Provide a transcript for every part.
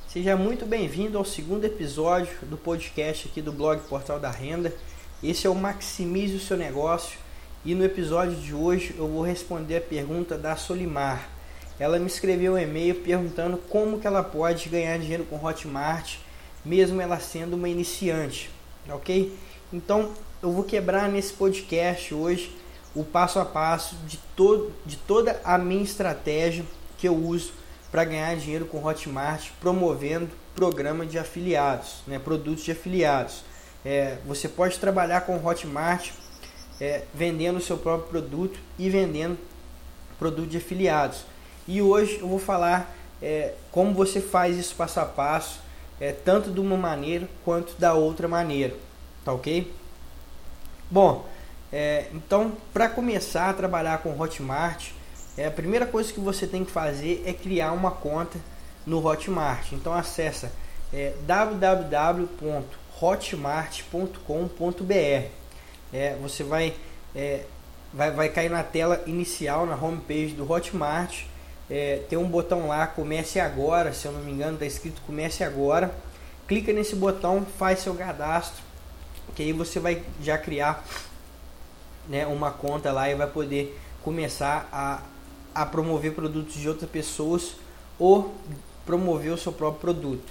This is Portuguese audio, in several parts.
Seja muito bem-vindo ao segundo episódio do podcast aqui do blog Portal da Renda. Esse é o Maximize o Seu Negócio e no episódio de hoje eu vou responder a pergunta da Solimar. Ela me escreveu um e-mail perguntando como que ela pode ganhar dinheiro com Hotmart, mesmo ela sendo uma iniciante, ok? Então eu vou quebrar nesse podcast hoje o passo a passo de toda a minha estratégia que eu uso para ganhar dinheiro com Hotmart, promovendo programa de afiliados, produtos de afiliados. Você pode trabalhar com Hotmart vendendo o seu próprio produto e vendendo produto de afiliados. E hoje eu vou falar como você faz isso passo a passo, tanto de uma maneira quanto da outra maneira, tá ok? Bom, então para começar a trabalhar com Hotmart, a primeira coisa que você tem que fazer é criar uma conta no Hotmart. Então acessa www.hotmart.com.br. Você vai cair na tela inicial, na homepage do Hotmart. Tem um botão lá, comece agora, se eu não me engano está escrito comece agora. Clica nesse botão, faz seu cadastro, que aí você vai já criar uma conta lá e vai poder começar a promover produtos de outras pessoas ou promover o seu próprio produto,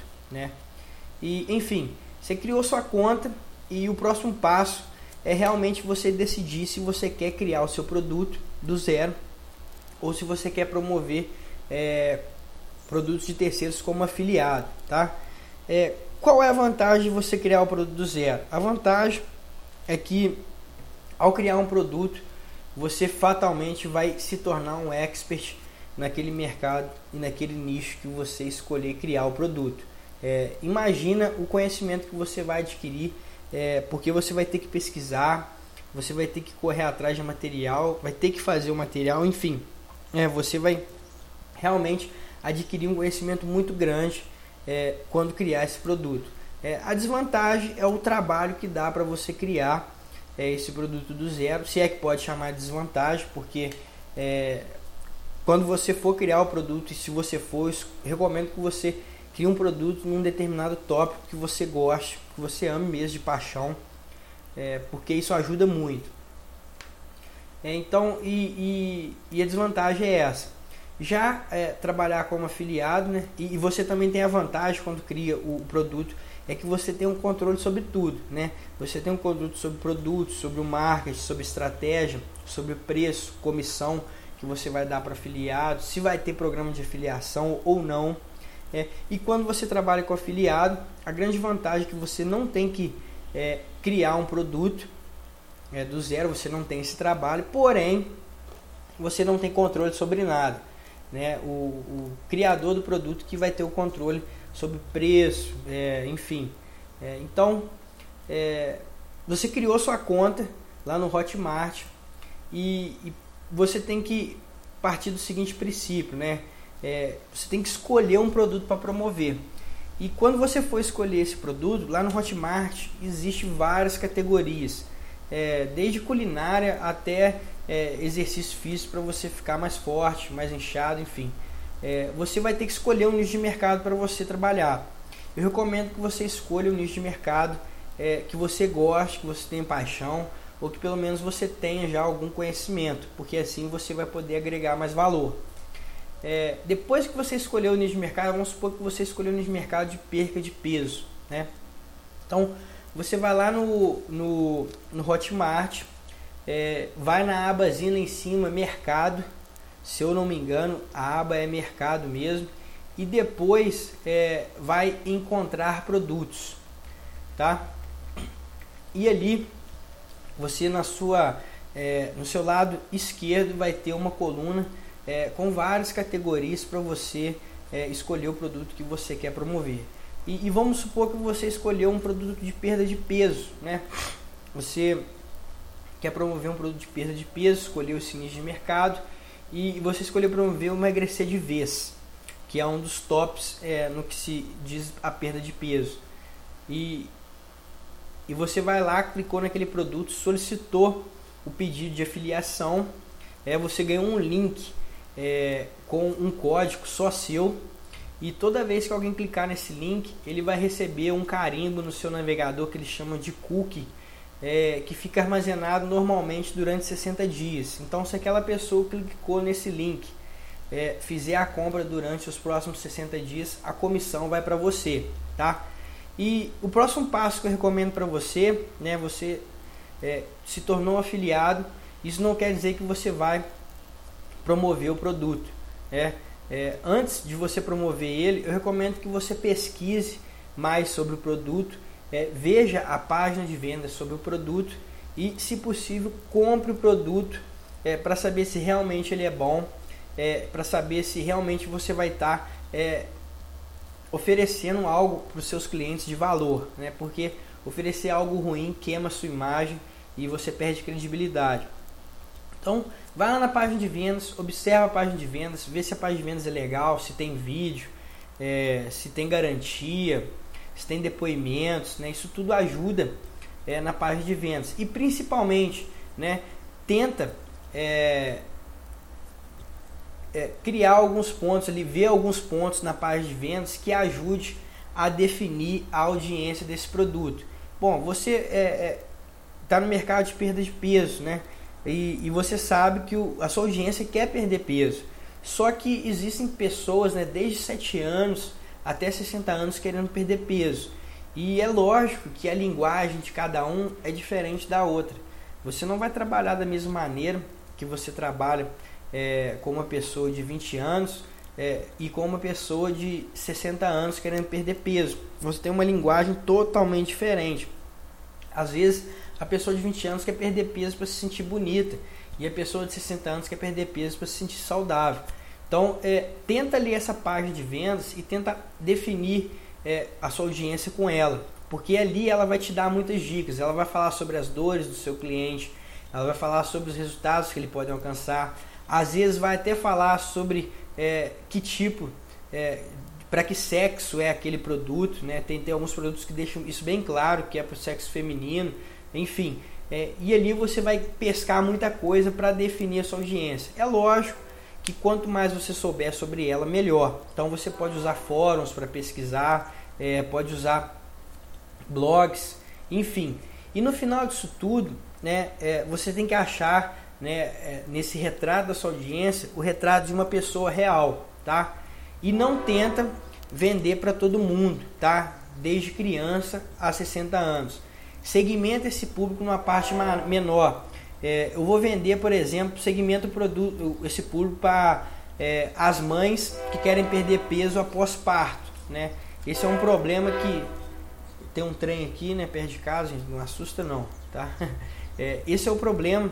E enfim, você criou sua conta e o próximo passo é realmente você decidir se você quer criar o seu produto do zero ou se você quer promover produtos de terceiros como afiliado, tá? Qual é a vantagem de você criar o produto do zero? A vantagem é que ao criar um produto, você fatalmente vai se tornar um expert naquele mercado e naquele nicho que você escolher criar o produto. Imagina o conhecimento que você vai adquirir, porque você vai ter que pesquisar, você vai ter que correr atrás de material, vai ter que fazer o material, enfim. Você vai realmente adquirir um conhecimento muito grande quando criar esse produto. A desvantagem é o trabalho que dá para você criar esse produto do zero, se é que pode chamar de desvantagem, porque quando você for criar o produto, e se você for, recomendo que você crie um produto num determinado tópico que você goste, que você ame mesmo de paixão, porque isso ajuda muito. Então, e a desvantagem é essa. Já trabalhar como afiliado, e você também tem a vantagem quando cria o produto, é que você tem um controle sobre tudo, Você tem um controle sobre produtos, sobre o marketing, sobre estratégia, sobre preço, comissão que você vai dar para afiliados, se vai ter programa de afiliação ou não. E quando você trabalha com afiliado, a grande vantagem é que você não tem que criar um produto do zero, você não tem esse trabalho, porém você não tem controle sobre nada. O criador do produto que vai ter o controle sobre preço, enfim. Então, você criou sua conta lá no Hotmart e você tem que partir do seguinte princípio, você tem que escolher um produto para promover. E quando você for escolher esse produto, lá no Hotmart existem várias categorias, desde culinária até exercício físico para você ficar mais forte, mais inchado, enfim. Você vai ter que escolher um nicho de mercado para você trabalhar. Eu recomendo que você escolha um nicho de mercado que você goste, que você tenha paixão, ou que pelo menos você tenha já algum conhecimento, porque assim você vai poder agregar mais valor. Depois que você escolheu o nicho de mercado, vamos supor que você escolheu o nicho de mercado de perca de peso, Então você vai lá no Hotmart, vai na abazinha lá em cima, mercado. Se eu não me engano, a aba é mercado mesmo. E depois vai encontrar produtos, tá? E ali, você no seu lado esquerdo vai ter uma coluna com várias categorias para você escolher o produto que você quer promover. E vamos supor que você escolheu um produto de perda de peso, Você quer promover um produto de perda de peso, escolheu esse nicho de mercado. E você escolheu promover o emagrecer de vez, que é um dos tops no que se diz a perda de peso. E você vai lá, clicou naquele produto, solicitou o pedido de afiliação, você ganhou um link com um código só seu e toda vez que alguém clicar nesse link, ele vai receber um carimbo no seu navegador que eles chamam de cookie, que fica armazenado normalmente durante 60 dias. Então, se aquela pessoa clicou nesse link, fizer a compra durante os próximos 60 dias, a comissão vai para você, tá? E o próximo passo que eu recomendo para você, né, você se tornou um afiliado, isso não quer dizer que você vai promover o produto, antes de você promover ele, eu recomendo que você pesquise mais sobre o produto, veja a página de vendas sobre o produto e, se possível, compre o produto para saber se realmente ele é bom, para saber se realmente você vai estar oferecendo algo para os seus clientes de valor, né? Porque oferecer algo ruim queima a sua imagem e você perde credibilidade. Então, vai lá na página de vendas, observa a página de vendas, vê se a página de vendas é legal, se tem vídeo, se tem garantia, se tem depoimentos, né? Isso tudo ajuda na página de vendas. E principalmente, né, tenta criar alguns pontos ali, ver alguns pontos na página de vendas que ajude a definir a audiência desse produto. Bom, você está no mercado de perda de peso, né? E você sabe que a sua audiência quer perder peso. Só que existem pessoas, né, desde 7 anos até 60 anos querendo perder peso. E é lógico que a linguagem de cada um é diferente da outra. Você não vai trabalhar da mesma maneira que você trabalha com uma pessoa de 20 anos e com uma pessoa de 60 anos querendo perder peso. Você tem uma linguagem totalmente diferente. Às vezes a pessoa de 20 anos quer perder peso para se sentir bonita e a pessoa de 60 anos quer perder peso para se sentir saudável. Então, tenta ler essa página de vendas e tenta definir a sua audiência com ela, porque ali ela vai te dar muitas dicas. Ela vai falar sobre as dores do seu cliente, ela vai falar sobre os resultados que ele pode alcançar, às vezes vai até falar sobre que tipo, para que sexo é aquele produto, né? Tem alguns produtos que deixam isso bem claro, que é para o sexo feminino, enfim. E ali você vai pescar muita coisa para definir a sua audiência. É lógico que quanto mais você souber sobre ela, melhor. Então você pode usar fóruns para pesquisar, pode usar blogs, enfim. E no final disso tudo, né, você tem que achar, né, nesse retrato da sua audiência, o retrato de uma pessoa real, tá? E não tenta vender para todo mundo, tá? Desde criança a 60 anos. Segmenta esse público numa parte menor. Eu vou vender, por exemplo, segmento esse público para as mães que querem perder peso após parto, né? Esse é um problema que tem um trem aqui, né, perto de casa, gente, não assusta não, tá? Esse é o problema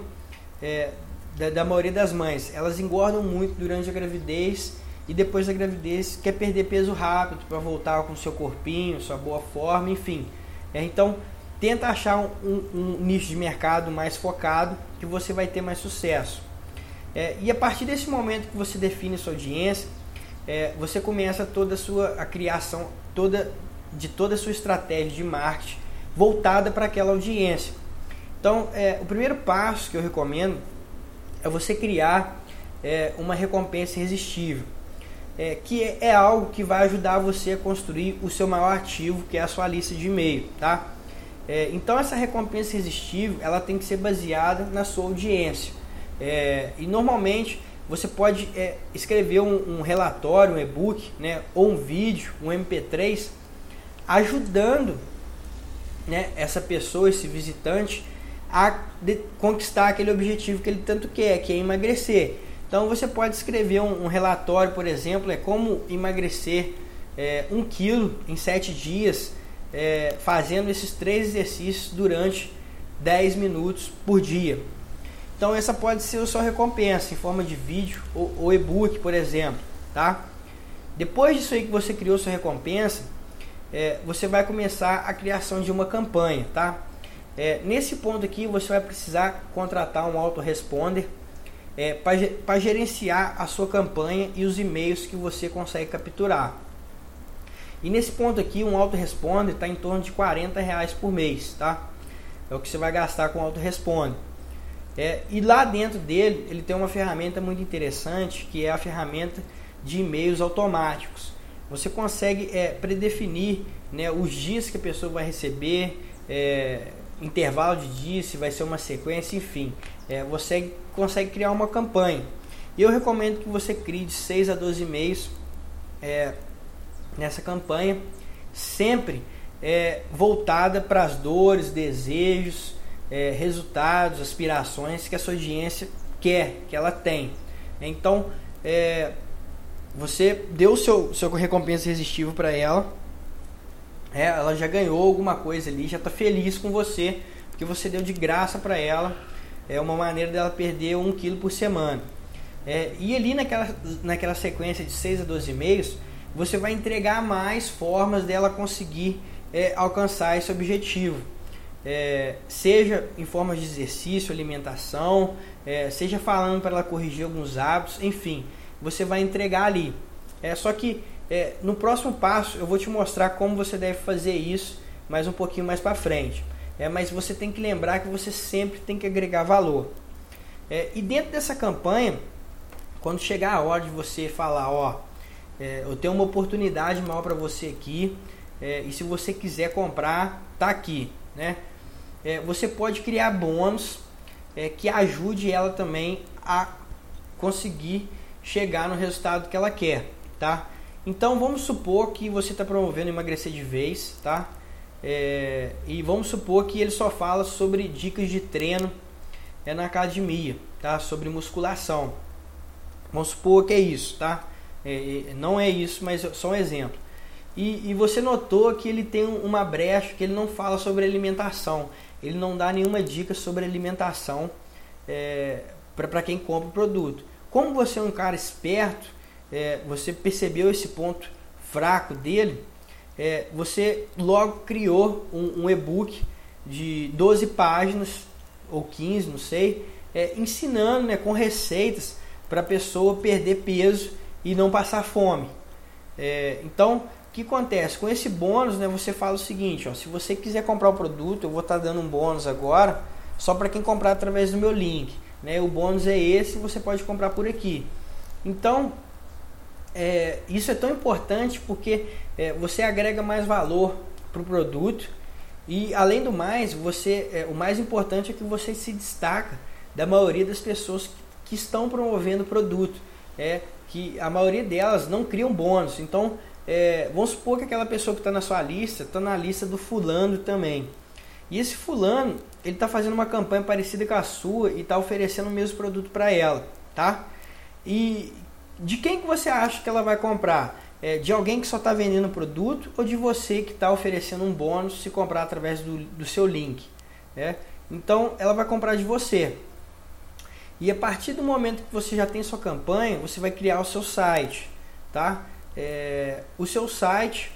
da maioria das mães. Elas engordam muito durante a gravidez e depois da gravidez quer perder peso rápido para voltar com o seu corpinho, sua boa forma, enfim. Então, tenta achar um nicho de mercado mais focado que você vai ter mais sucesso. E a partir desse momento que você define sua audiência, você começa a criação de toda a sua estratégia de marketing voltada para aquela audiência. Então, o primeiro passo que eu recomendo é você criar uma recompensa irresistível, que é algo que vai ajudar você a construir o seu maior ativo, que é a sua lista de e-mail, tá? Então, essa recompensa irresistível, ela tem que ser baseada na sua audiência. E normalmente você pode escrever um relatório, um e-book, né, ou um vídeo, um MP3, ajudando, né, essa pessoa, esse visitante, a conquistar aquele objetivo que ele tanto quer, que é emagrecer. Então você pode escrever um relatório, por exemplo, como emagrecer 1 quilo em 7 dias, fazendo esses 3 exercícios durante 10 minutos por dia. Então essa pode ser a sua recompensa em forma de vídeo ou e-book, por exemplo, tá? Depois disso aí que você criou sua recompensa, você vai começar a criação de uma campanha, tá? Nesse ponto aqui você vai precisar contratar um autoresponder para gerenciar a sua campanha e os e-mails que você consegue capturar. E nesse ponto aqui, um autoresponder está em torno de R$40 por mês, tá? É o que você vai gastar com o autoresponder. E lá dentro dele, ele tem uma ferramenta muito interessante, que é a ferramenta de e-mails automáticos. você consegue predefinir, né, os dias que a pessoa vai receber, intervalo de dias, se vai ser uma sequência, enfim. Você consegue criar uma campanha. E eu recomendo que você crie de 6 a 12 e-mails nessa campanha, sempre voltada para as dores, desejos, resultados, aspirações que a sua audiência quer, que ela tem. Então, você deu o seu recompensa irresistível para ela, ela já ganhou alguma coisa ali, já está feliz com você, porque você deu de graça para ela. É uma maneira dela perder 1 quilo por semana. E ali naquela sequência de 6 a 12 e-mails, você vai entregar mais formas dela conseguir alcançar esse objetivo. Seja em formas de exercício, alimentação, seja falando para ela corrigir alguns hábitos, enfim, você vai entregar ali. Só que no próximo passo eu vou te mostrar como você deve fazer isso mais um pouquinho mais para frente. Mas você tem que lembrar que você sempre tem que agregar valor. E dentro dessa campanha, quando chegar a hora de você falar, eu tenho uma oportunidade maior para você aqui, e se você quiser comprar, tá aqui, né? Você pode criar bônus que ajude ela também a conseguir chegar no resultado que ela quer, tá? Então vamos supor que você está promovendo emagrecer de vez, tá? E vamos supor que ele só fala sobre dicas de treino na academia, tá? Sobre musculação. Vamos supor que é isso, tá? Não é isso, mas é só um exemplo. E você notou que ele tem uma brecha, que ele não fala sobre alimentação. Ele não dá nenhuma dica sobre alimentação para quem compra o produto. Como você é um cara esperto, você percebeu esse ponto fraco dele, você logo criou um e-book de 12 páginas, ou 15, não sei, ensinando, né, com receitas para a pessoa perder peso e não passar fome. Então, o que acontece? Com esse bônus, né, você fala o seguinte, se você quiser comprar o produto, eu vou estar dando um bônus agora, só para quem comprar através do meu link. Né? O bônus é esse, você pode comprar por aqui. Então, isso é tão importante porque você agrega mais valor para o produto e, além do mais, o mais importante é que você se destaca da maioria das pessoas que estão promovendo o produto. Que a maioria delas não criam bônus. Então, vamos supor que aquela pessoa que está na sua lista está na lista do fulano também. E esse fulano, ele está fazendo uma campanha parecida com a sua e está oferecendo o mesmo produto para ela, tá? E de quem que você acha que ela vai comprar? De alguém que só está vendendo o produto ou de você que está oferecendo um bônus se comprar através do seu link? Então, ela vai comprar de você. E a partir do momento que você já tem sua campanha, você vai criar o seu site, tá? O seu site,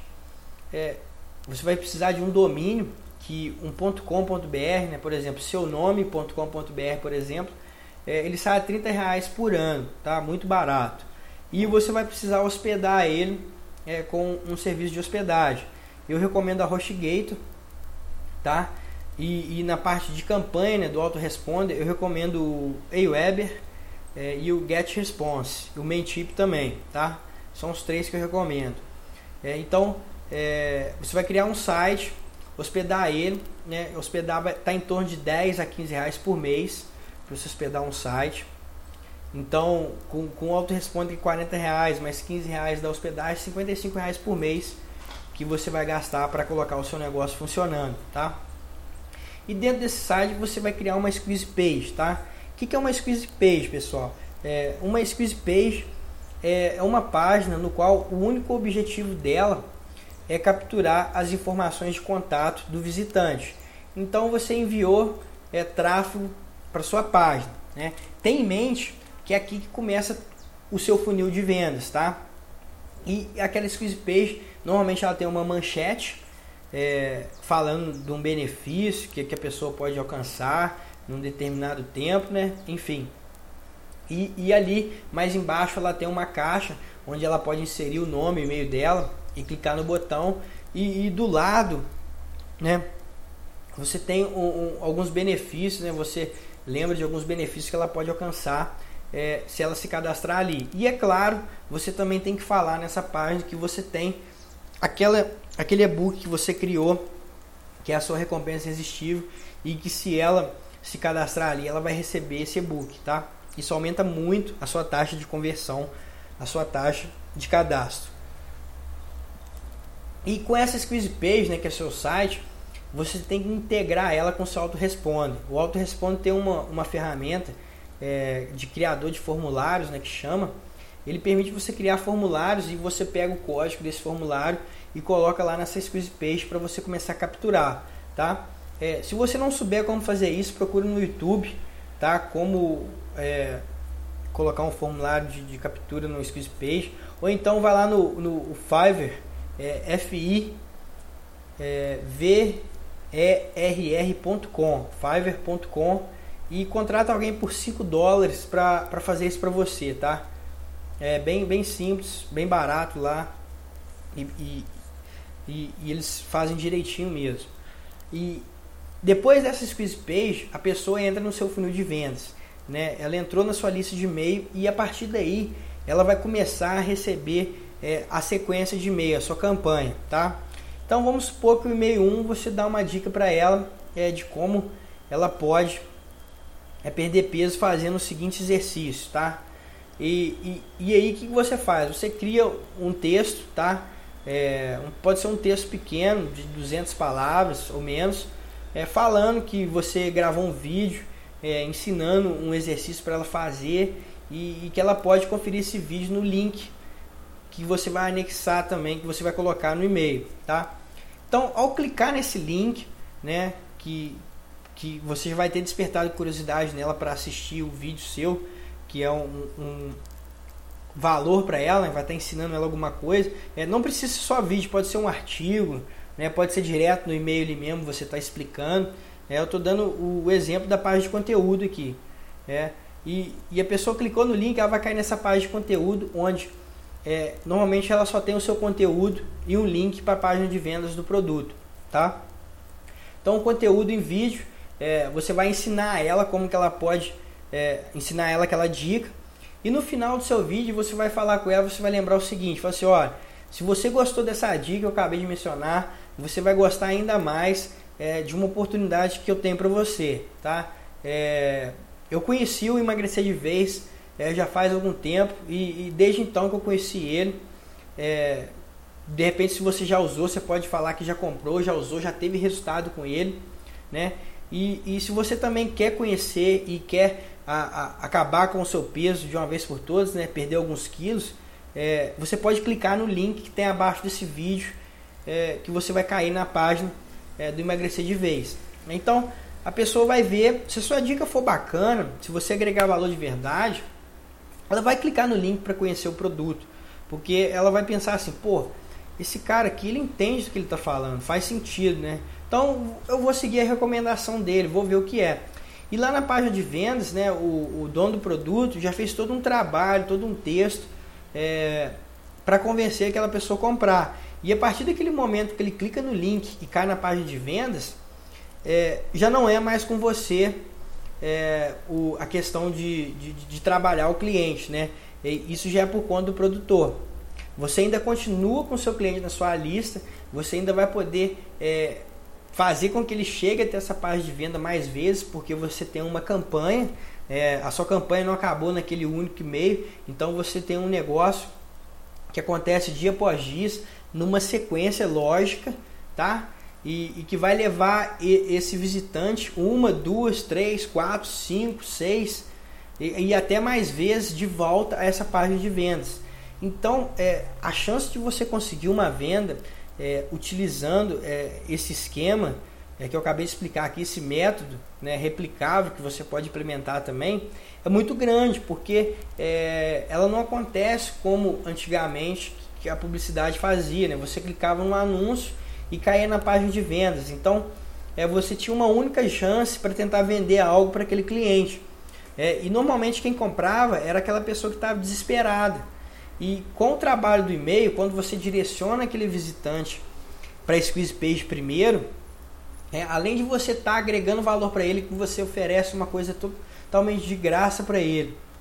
você vai precisar de um domínio, que um .com.br, né, por exemplo, seunome.com.br, por exemplo, ele sai a R$30 por ano, tá? Muito barato. E você vai precisar hospedar ele com um serviço de hospedagem. Eu recomendo a HostGator, tá? E na parte de campanha, né, do autoresponder, eu recomendo o Aweber e o GetResponse, o Mailchimp também, tá? São os 3 que eu recomendo. Então, você vai criar um site, hospedar ele, né? Hospedar vai estar em torno de 10 a 15 reais por mês para você hospedar um site. Então, com o autoresponder de 40 reais mais 15 reais da hospedagem, 55 reais por mês que você vai gastar para colocar o seu negócio funcionando, tá? E dentro desse site você vai criar uma squeeze page, tá? O que é uma squeeze page, pessoal? Uma squeeze page é uma página no qual o único objetivo dela é capturar as informações de contato do visitante. Então você enviou tráfego para sua página, né? Tem em mente que é aqui que começa o seu funil de vendas, tá? E aquela squeeze page, normalmente ela tem uma manchete falando de um benefício que a pessoa pode alcançar num determinado tempo, né? Enfim. E ali, mais embaixo, ela tem uma caixa onde ela pode inserir o nome e e-mail dela e clicar no botão. E do lado, né, você tem alguns benefícios, né? Você lembra de alguns benefícios que ela pode alcançar se ela se cadastrar ali. E é claro, você também tem que falar nessa página que você tem aquele e-book que você criou, que é a sua recompensa irresistível, e que se ela se cadastrar ali, ela vai receber esse e-book, tá? Isso aumenta muito a sua taxa de conversão, a sua taxa de cadastro. E com essa squeeze page, né, que é seu site, você tem que integrar ela com o seu autoresponder. O autoresponder tem uma ferramenta de criador de formulários, né, que chama. Ele permite você criar formulários e você pega o código desse formulário e coloca lá nessa squeeze page para você começar a capturar, tá? Se você não souber como fazer isso, procure no YouTube, tá? Como colocar um formulário de captura no squeeze page, ou então vai lá no Fiverr, fiverr.com, fiverr.com, e contrata alguém por $5 para fazer isso para você, tá? É bem simples, bem barato lá, e eles fazem direitinho mesmo. E depois dessa squeeze page, a pessoa entra no seu funil de vendas, né? Ela entrou na sua lista de e-mail e a partir daí ela vai começar a receber a sequência de e-mail, a sua campanha, tá? Então vamos supor que o e-mail 1 você dá uma dica para ela de como ela pode perder peso fazendo o seguinte exercício, tá? E aí o que você faz? Você cria um texto, tá? Pode ser um texto pequeno de 200 palavras ou menos, falando que você gravou um vídeo ensinando um exercício para ela fazer e que ela pode conferir esse vídeo no link que você vai anexar também, que você vai colocar no e-mail, tá? Então, ao clicar nesse link, né, que você vai ter despertado curiosidade nela para assistir o vídeo seu, que é um valor para ela, né, vai estar ensinando ela alguma coisa. Não precisa ser só vídeo, pode ser um artigo, né, pode ser direto no e-mail ali mesmo, você está explicando. Eu estou dando o exemplo da página de conteúdo aqui. E a pessoa clicou no link, ela vai cair nessa página de conteúdo, onde normalmente ela só tem o seu conteúdo e um link para a página de vendas do produto, tá? Então o conteúdo em vídeo, você vai ensinar ela como que ela pode ensinar ela aquela dica, e no final do seu vídeo você vai falar com ela, você vai lembrar o seguinte, fala assim, olha, se você gostou dessa dica que eu acabei de mencionar, você vai gostar ainda mais de uma oportunidade que eu tenho para você, tá? Eu conheci o Emagrecer de Vez já faz algum tempo e desde então que eu conheci ele, de repente se você já usou, você pode falar que já comprou, já usou, já teve resultado com ele, né? E se você também quer conhecer e quer acabar com o seu peso de uma vez por todas, né? Perder alguns quilos, você pode clicar no link que tem abaixo desse vídeo, que você vai cair na página do Emagrecer de Vez. Então a pessoa vai ver, se a sua dica for bacana, se você agregar valor de verdade, ela vai clicar no link para conhecer o produto, porque ela vai pensar assim, pô, esse cara aqui, ele entende do que ele está falando, faz sentido, né? Então eu vou seguir a recomendação dele, vou ver o que é. E lá na página de vendas, né, o dono do produto já fez todo um trabalho, todo um texto para convencer aquela pessoa a comprar. E a partir daquele momento que ele clica no link e cai na página de vendas, já não é mais com você a questão de trabalhar o cliente, né? Isso já é por conta do produtor. Você ainda continua com o seu cliente na sua lista, você ainda vai poder fazer com que ele chegue até essa página de venda mais vezes, porque você tem uma campanha, a sua campanha não acabou naquele único e-mail, então você tem um negócio que acontece dia após dia, numa sequência lógica, tá? E que vai levar esse visitante 1, 2, 3, 4, 5, 6 e até mais vezes de volta a essa página de vendas. Então a chance de você conseguir uma venda utilizando esse esquema que eu acabei de explicar aqui, esse método, né, replicável, que você pode implementar também, é muito grande, porque ela não acontece como antigamente que a publicidade fazia, né? Você clicava num anúncio e caía na página de vendas. Então você tinha uma única chance para tentar vender algo para aquele cliente, e normalmente quem comprava era aquela pessoa que estava desesperada. E com o trabalho do e-mail, quando você direciona aquele visitante para a squeeze page primeiro, além de você estar agregando valor para ele, que você oferece uma coisa totalmente de graça para ele,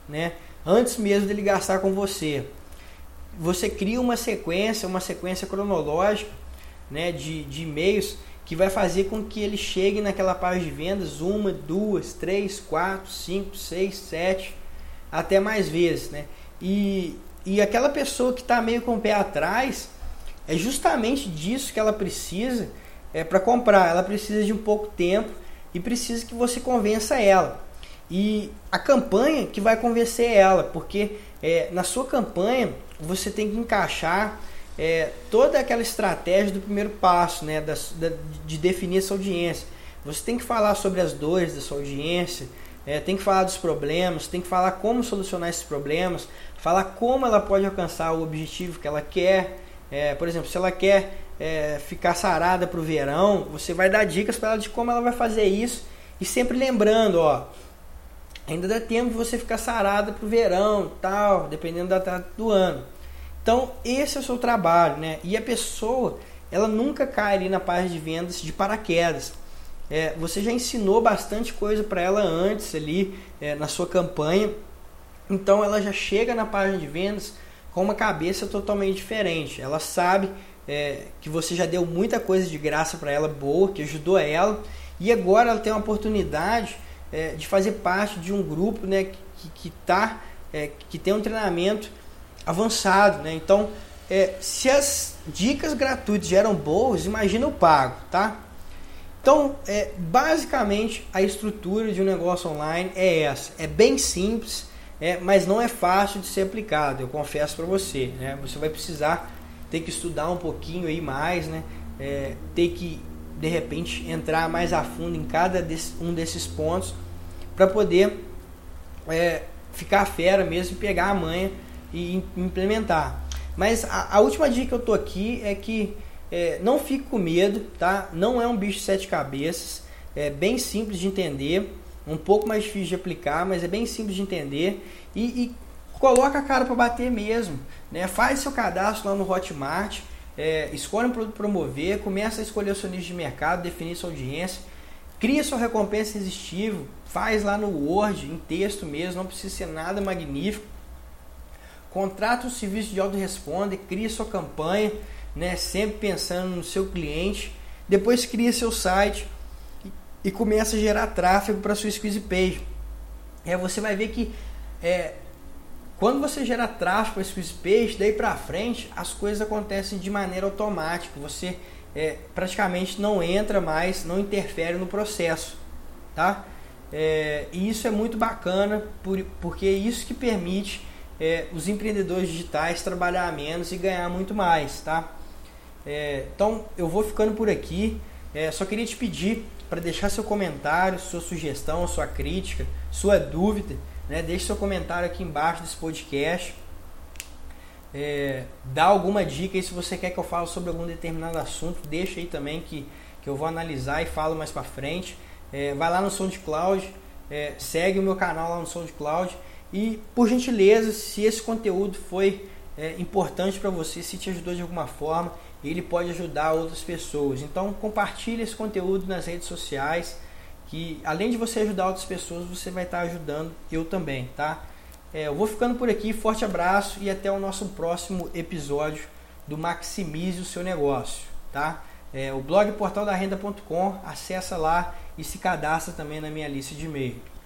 né? Antes mesmo dele gastar com você. Você cria uma sequência cronológica, né, de e-mails que vai fazer com que ele chegue naquela página de vendas 1, 2, 3, 4, 5, 6, 7, até mais vezes, né? E aquela pessoa que está meio com o pé atrás, é justamente disso que ela precisa para comprar. Ela precisa de um pouco tempo e precisa que você convença ela. E a campanha que vai convencer ela, porque na sua campanha você tem que encaixar toda aquela estratégia do primeiro passo, né, de definir essa audiência. Você tem que falar sobre as dores da sua audiência, tem que falar dos problemas, tem que falar como solucionar esses problemas, falar como ela pode alcançar o objetivo que ela quer. Por exemplo, se ela quer ficar sarada para o verão, você vai dar dicas para ela de como ela vai fazer isso, e sempre lembrando, ainda dá tempo de você ficar sarada para o verão, tal, dependendo da data do ano. Então, esse é o seu trabalho, né? E a pessoa, ela nunca cai ali na página de vendas de paraquedas. Você já ensinou bastante coisa para ela antes ali na sua campanha. Então, ela já chega na página de vendas com uma cabeça totalmente diferente. Ela sabe que você já deu muita coisa de graça para ela, boa, que ajudou ela. E agora ela tem uma oportunidade de fazer parte de um grupo, né, que tem um treinamento avançado, né? Então, se as dicas gratuitas já eram boas, imagina o pago, tá? Então, basicamente, a estrutura de um negócio online é essa. É bem simples, mas não é fácil de ser aplicado, eu confesso para você, né? Você vai precisar ter que estudar um pouquinho aí mais, né? Ter que, de repente, entrar mais a fundo em cada um desses pontos para poder ficar fera mesmo e pegar a manha e implementar. Mas a última dica que eu tô aqui é que não fique com medo, tá? Não é um bicho de 7 cabeças, é bem simples de entender, um pouco mais difícil de aplicar, mas é bem simples de entender, e coloca a cara para bater mesmo, né? Faz seu cadastro lá no Hotmart, escolhe um produto promover, começa a escolher o seu nicho de mercado, definir sua audiência, cria sua recompensa irresistível, faz lá no Word, em texto mesmo, não precisa ser nada magnífico. Contrata um serviço de autoresponder, cria sua campanha, né, sempre pensando no seu cliente. Depois cria seu site e começa a gerar tráfego para sua squeeze page. Você vai ver que quando você gera tráfego para a squeeze page, daí para frente as coisas acontecem de maneira automática. Você praticamente não entra mais, não interfere no processo, tá? E isso é muito bacana, porque é isso que permite os empreendedores digitais trabalhar menos e ganhar muito mais, tá? Então eu vou ficando por aqui. Só queria te pedir para deixar seu comentário, sua sugestão, sua crítica, sua dúvida, né? Deixe seu comentário aqui embaixo desse podcast. Dá alguma dica aí, se você quer que eu fale sobre algum determinado assunto, deixa aí também que eu vou analisar e falo mais para frente. Vai lá no SoundCloud, segue o meu canal lá no SoundCloud. E, por gentileza, se esse conteúdo foi importante para você, se te ajudou de alguma forma, ele pode ajudar outras pessoas. Então, compartilhe esse conteúdo nas redes sociais, que além de você ajudar outras pessoas, você vai estar ajudando eu também, tá? Eu vou ficando por aqui, forte abraço e até o nosso próximo episódio do Maximize o Seu Negócio, tá? O blog portaldarrenda.com, acessa lá e se cadastra também na minha lista de e-mail.